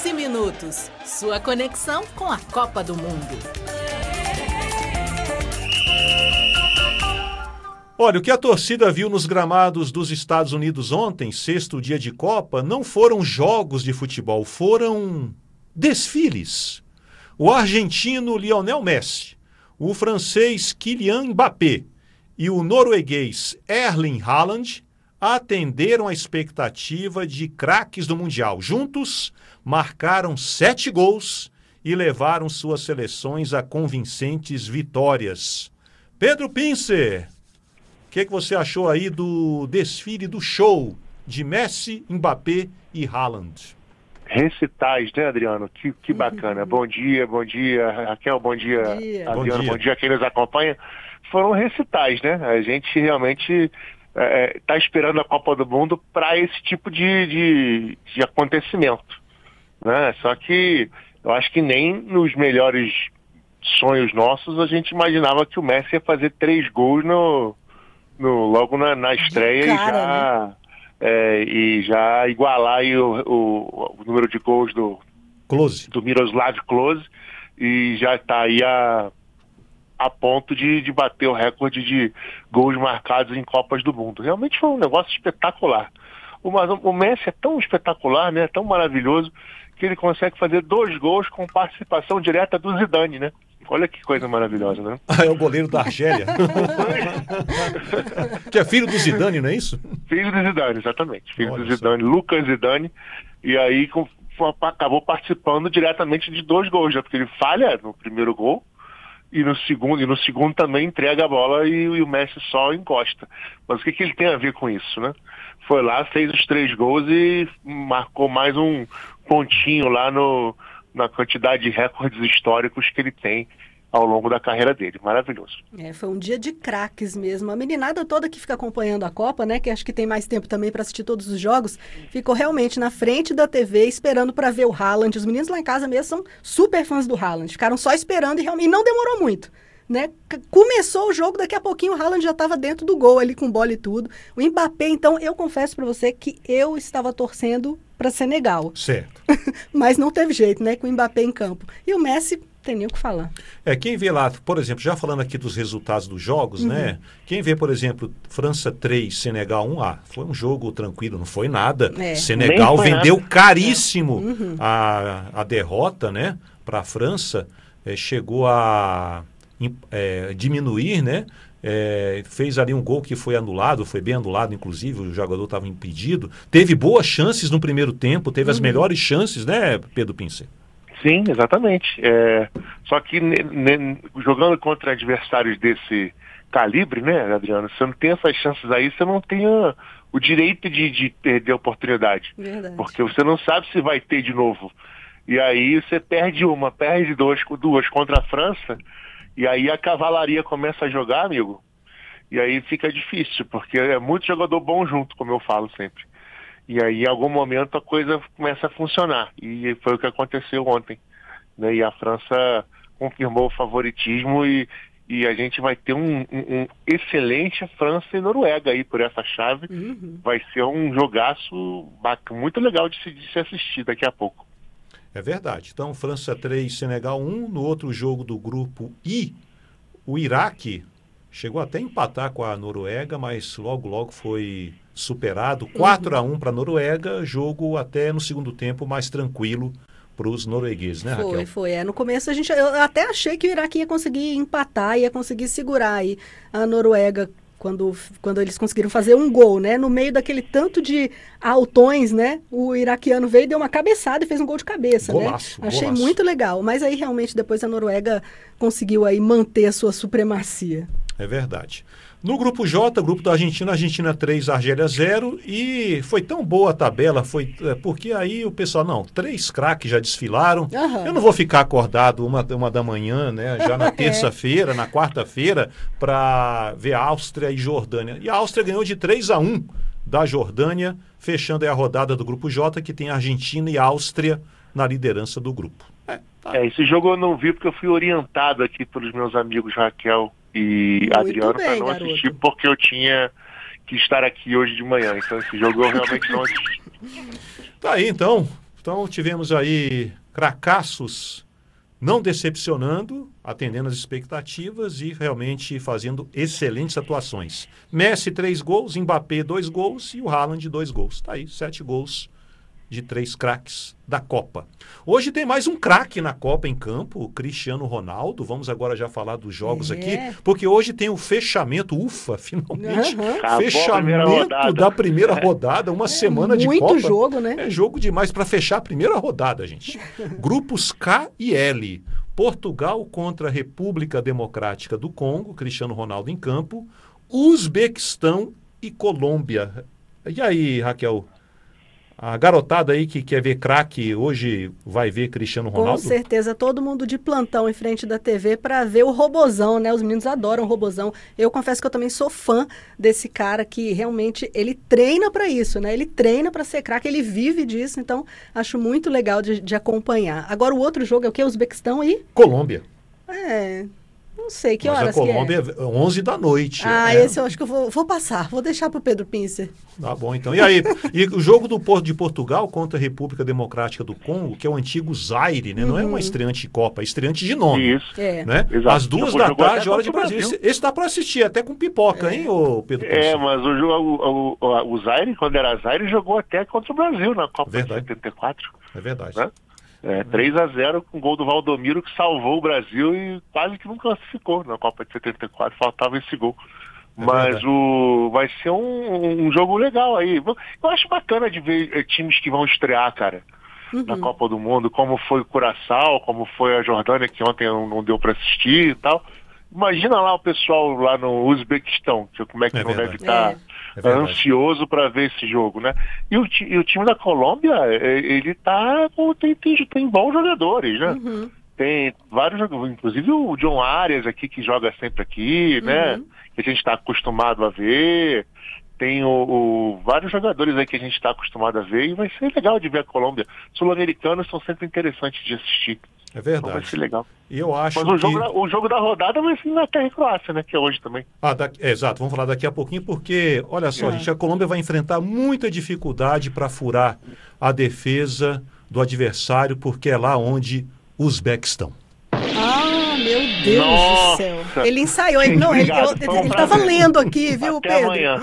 15 minutos. Sua conexão com a Copa do Mundo. Olha, o que a torcida viu nos gramados dos Estados Unidos ontem, sexto dia de Copa, não foram jogos de futebol, foram desfiles. O argentino Lionel Messi, o francês Kylian Mbappé e o norueguês Erling Haaland atenderam a expectativa de craques do Mundial. Juntos, marcaram 7 gols e levaram suas seleções a convincentes vitórias. Pedro Pincer, o que você achou aí do desfile, do show de Messi, Mbappé e Haaland? Recitais, né, Adriano? Que bacana. Bom dia, Raquel, bom dia, Adriano, bom dia a quem nos acompanha. Foram recitais, né? A gente realmente está esperando a Copa do Mundo para esse tipo de acontecimento, né? Só que eu acho que nem nos melhores sonhos nossos a gente imaginava que o Messi ia fazer 3 gols logo na estreia, cara, e já igualar aí o número de gols do Miroslav Klose, e já está aí a ponto de bater o recorde de gols marcados em Copas do Mundo. Realmente foi um negócio espetacular. O Messi é tão espetacular, né, tão maravilhoso, que ele consegue fazer 2 gols com participação direta do Zidane, né? Olha que coisa maravilhosa, né? É o goleiro da Argélia. Que é filho do Zidane, não é isso? Filho do Zidane, exatamente. Filho Olha do Zidane, Lucas Zidane. E aí acabou participando diretamente de 2 gols, né? Porque ele falha no primeiro gol e no segundo também entrega a bola e o Messi só encosta. Mas o que ele tem a ver com isso, né? Foi lá, fez os 3 gols e marcou mais um pontinho lá na quantidade de recordes históricos que ele tem ao longo da carreira dele. Maravilhoso. Foi um dia de craques mesmo. A meninada toda que fica acompanhando a Copa, né, que acho que tem mais tempo também para assistir todos os jogos, ficou realmente na frente da TV esperando para ver o Haaland. Os meninos lá em casa mesmo são super fãs do Haaland. Ficaram só esperando e realmente não demorou muito, né? Começou o jogo, daqui a pouquinho o Haaland já estava dentro do gol ali com bola e tudo. O Mbappé, então, eu confesso para você que eu estava torcendo para Senegal. Certo. Mas não teve jeito, né, com o Mbappé em campo. E o Messi, tem nem o que falar. Quem vê lá, por exemplo, já falando aqui dos resultados dos jogos, né? Quem vê, por exemplo, França 3, Senegal 1, foi um jogo tranquilo, não foi nada. Senegal vendeu caríssimo a derrota, né, para a França, chegou a diminuir, né? Fez ali um gol que foi anulado, foi bem anulado, inclusive, o jogador estava impedido. Teve boas chances no primeiro tempo, teve as melhores chances, né, Pedro Pincer? Sim, exatamente. Só que jogando contra adversários desse calibre, né, Adriano, você não tem essas chances aí, você não tem o direito de perder a oportunidade. Verdade. Porque você não sabe se vai ter de novo. E aí você perde duas contra a França, e aí a cavalaria começa a jogar, amigo, e aí fica difícil, porque é muito jogador bom junto, como eu falo sempre. E aí, em algum momento, a coisa começa a funcionar. E foi o que aconteceu ontem, né? E a França confirmou o favoritismo e a gente vai ter um excelente França e Noruega aí por essa chave. Vai ser um jogaço muito legal de se assistir daqui a pouco. É verdade. Então, França 3, Senegal 1. No outro jogo do grupo I, o Iraque chegou até a empatar com a Noruega, mas logo foi superado. 4-1 para a Noruega, jogo até no segundo tempo mais tranquilo para os noruegueses, né, Raquel? Foi. No começo eu até achei que o Iraque ia conseguir empatar, ia conseguir segurar aí a Noruega quando eles conseguiram fazer um gol, né? No meio daquele tanto de altões, né? O iraquiano veio e deu uma cabeçada e fez um gol de cabeça, golaço, né? Achei golaço. muito legal. Mas aí realmente depois a Noruega conseguiu aí manter a sua supremacia. É verdade. No grupo J, grupo da Argentina 3, Argélia 0, e foi tão boa a tabela, porque aí o pessoal, 3 craques já desfilaram, eu não vou ficar acordado uma da manhã, né, já na terça-feira, na quarta-feira, para ver Áustria e Jordânia. E a Áustria ganhou de 3-1 da Jordânia, fechando aí a rodada do grupo J, que tem Argentina e Áustria na liderança do grupo. Esse jogo eu não vi porque eu fui orientado aqui pelos meus amigos Raquel e Muito Adriano para bem, não garoto. assistir, porque eu tinha que estar aqui hoje de manhã. Então esse jogo eu realmente não assisti. Tá aí então, Então tivemos aí cracaços não decepcionando, atendendo às expectativas e realmente fazendo excelentes atuações. Messi 3 gols, Mbappé 2 gols e o Haaland 2 gols. Tá aí, 7 gols de 3 craques da Copa. Hoje tem mais um craque na Copa em campo, o Cristiano Ronaldo. Vamos agora já falar dos jogos aqui, porque hoje tem o fechamento, finalmente, fechamento da primeira rodada, uma semana de Copa. Muito jogo, né? É jogo demais para fechar a primeira rodada, gente. Grupos K e L. Portugal contra a República Democrática do Congo, Cristiano Ronaldo em campo. Uzbequistão e Colômbia. E aí, Raquel? A garotada aí que quer ver craque hoje vai ver Cristiano Ronaldo? Com certeza, todo mundo de plantão em frente da TV para ver o Robozão, né? Os meninos adoram o Robozão. Eu confesso que eu também sou fã desse cara que realmente ele treina para isso, né? Ele treina para ser craque, ele vive disso, então acho muito legal de acompanhar. Agora o outro jogo é o quê? Uzbequistão e... Colômbia. Não sei, que Mas horas a Colômbia que é? 11 da noite. Esse eu acho que eu vou passar. Vou deixar para o Pedro Pincer. Tá bom, então. E aí? E o jogo de Portugal contra a República Democrática do Congo, que é o antigo Zaire, né? Não é uma estreante de Copa, é estreante de nome. Isso. Né? Às 2 da tarde, hora de Brasil. Esse dá para assistir, até com pipoca, hein, ô Pedro Pincer? Mas o Zaire, quando era Zaire, jogou até contra o Brasil na Copa de 74. É verdade. Né? 3-0 com o gol do Valdomiro, que salvou o Brasil e quase que não classificou na Copa de 74, faltava esse gol. Mas vai ser um jogo legal aí. Eu acho bacana de ver times que vão estrear, cara, na Copa do Mundo, como foi o Curaçao, como foi a Jordânia, que ontem não deu para assistir e tal. Imagina lá o pessoal lá no Uzbequistão, como é que não deve estar ansioso para ver esse jogo, né? E o time da Colômbia, ele tem bons jogadores, né? Tem vários jogadores, inclusive o John Arias aqui, que joga sempre aqui, né? Que a gente está acostumado a ver. Tem vários jogadores aí que a gente está acostumado a ver e vai ser legal de ver a Colômbia. Sul-americanos são sempre interessantes de assistir. É verdade. Então vai ser legal. E eu acho Mas o jogo da rodada vai ser Inglaterra e Croácia, né? Que é hoje também. Exato, vamos falar daqui a pouquinho, porque, olha só, gente, a Colômbia vai enfrentar muita dificuldade para furar a defesa do adversário, porque é lá onde os Uzbeques estão. Meu Deus do céu. Ele ensaiou. Ele estava lendo aqui, viu, Até Pedro? Amanhã.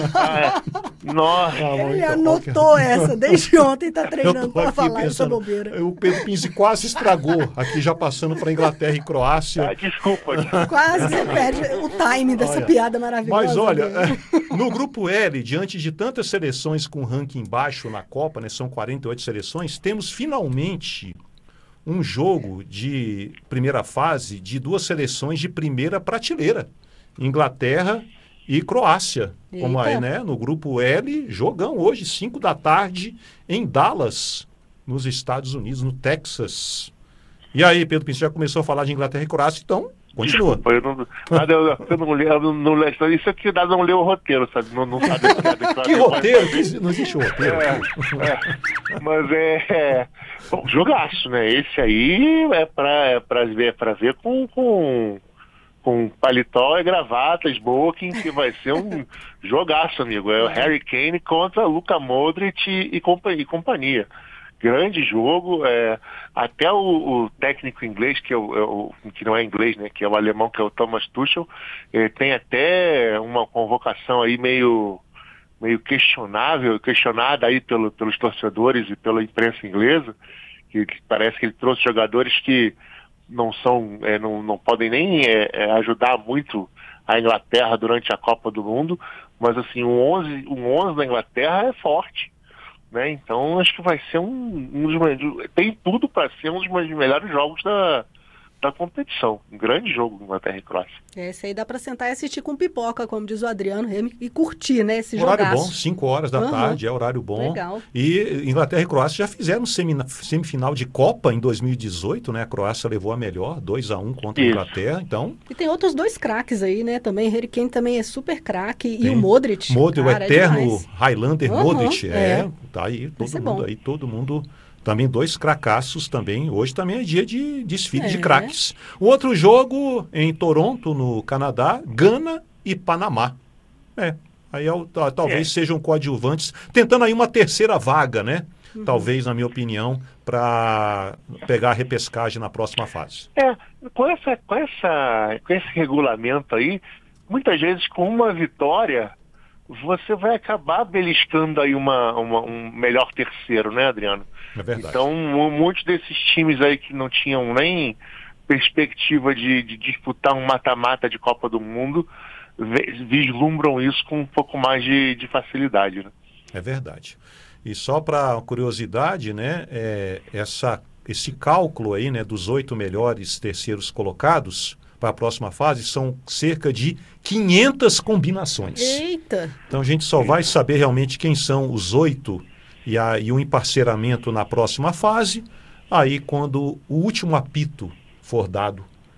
Nossa. Ele anotou essa. Desde ontem está treinando para falar essa bobeira. O Pedro Pinzi quase estragou, aqui já passando para Inglaterra e Croácia. Desculpa. Quase você perde o time dessa piada maravilhosa. Mas olha, no grupo L, diante de tantas seleções com ranking baixo na Copa, né, são 48 seleções, temos finalmente um jogo de primeira fase de 2 seleções de primeira prateleira, Inglaterra e Croácia. Como aí, né? No grupo L, jogão hoje, 5 da tarde, em Dallas, nos Estados Unidos, no Texas. E aí, Pedro Pinto, já começou a falar de Inglaterra e Croácia, então continua. Desculpa, eu não leio. Isso aqui dá não ler o roteiro, sabe? Não sabe a piada. Que roteiro? Não existe roteiro. Mas bom, jogaço, né? Esse aí é pra ver com paletó e gravata, smoking, que vai ser um jogaço, amigo. É o Harry Kane contra Luka Modric e companhia. Grande jogo, até o técnico inglês, que não é inglês, né, que é o alemão, que é o Thomas Tuchel, tem até uma convocação aí meio questionada aí pelos torcedores e pela imprensa inglesa, que parece que ele trouxe jogadores que não podem nem ajudar muito a Inglaterra durante a Copa do Mundo, mas assim, um 11 da Inglaterra é forte. Né? Então acho que vai ser tem tudo para ser um dos melhores jogos da competição. Um grande jogo, Inglaterra e Croácia. Esse aí dá para sentar e assistir com pipoca, como diz o Adriano, e curtir, né, esse horário jogaço. Bom, 5 horas da tarde, é horário bom. Legal. E Inglaterra e Croácia já fizeram semifinal de Copa em 2018, né? A Croácia levou a melhor, 2-1 contra a Inglaterra, então... E tem outros 2 craques aí, né, também. Harry Kane também é super craque, e o Modric. O eterno Highlander Modric, tá aí, todo mundo... Também 2 cracassos também. Hoje também é dia de desfile de craques. O outro jogo em Toronto, no Canadá, Gana e Panamá. Aí talvez sejam coadjuvantes, tentando aí uma terceira vaga, né? talvez, na minha opinião, para pegar a repescagem na próxima fase. Com esse regulamento aí, muitas vezes com uma vitória, você vai acabar beliscando aí um melhor terceiro, né, Adriano? É verdade. Então, muitos desses times aí que não tinham nem perspectiva de disputar um mata-mata de Copa do Mundo, vislumbram isso com um pouco mais de facilidade, né? É verdade. E só para curiosidade, né, esse cálculo aí, né, dos 8 melhores terceiros colocados para a próxima fase são cerca de 500 combinações. Eita! Então a gente só vai saber realmente quem são os 8 e o emparceramento na próxima fase, aí quando o último apito for dado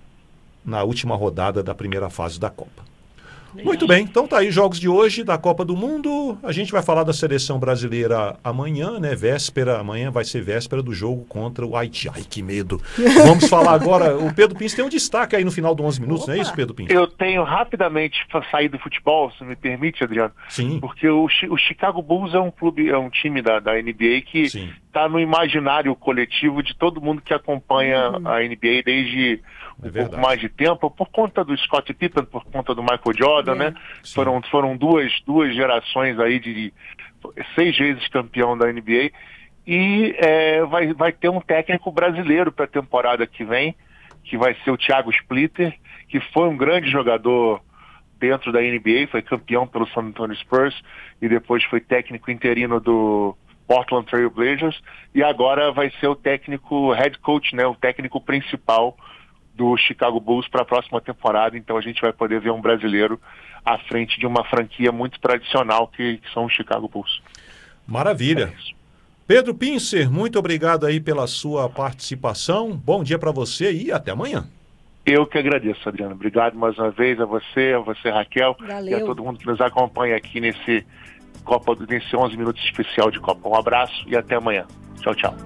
na última rodada da primeira fase da Copa. Muito bem, então tá aí jogos de hoje da Copa do Mundo. A gente vai falar da seleção brasileira amanhã, né? Amanhã vai ser véspera do jogo contra o Haiti. Ai, que medo. Vamos falar agora, o Pedro Pince tem um destaque aí no final do 11 minutos, Opa. Não é isso, Pedro Pince? Eu tenho rapidamente para sair do futebol, se me permite, Adriano. Sim. Porque o Chicago Bulls é um time da NBA que está no imaginário coletivo de todo mundo que acompanha a NBA desde pouco mais de tempo, por conta do Scottie Pippen, por conta do Michael Jordan, né? Foram duas gerações aí de 6 vezes campeão da NBA e vai ter um técnico brasileiro para a temporada que vem, que vai ser o Thiago Splitter, que foi um grande jogador dentro da NBA, foi campeão pelo San Antonio Spurs e depois foi técnico interino do Portland Trail Blazers e agora vai ser o técnico head coach, né? O técnico principal do Chicago Bulls para a próxima temporada, então a gente vai poder ver um brasileiro à frente de uma franquia muito tradicional que são os Chicago Bulls. Maravilha. Pedro Pincer, muito obrigado aí pela sua participação, bom dia para você e até amanhã. Eu que agradeço, Adriano. Obrigado mais uma vez a você, Raquel. Valeu. E a todo mundo que nos acompanha aqui nesse 11 minutos especial de Copa. Um abraço e até amanhã. Tchau, tchau.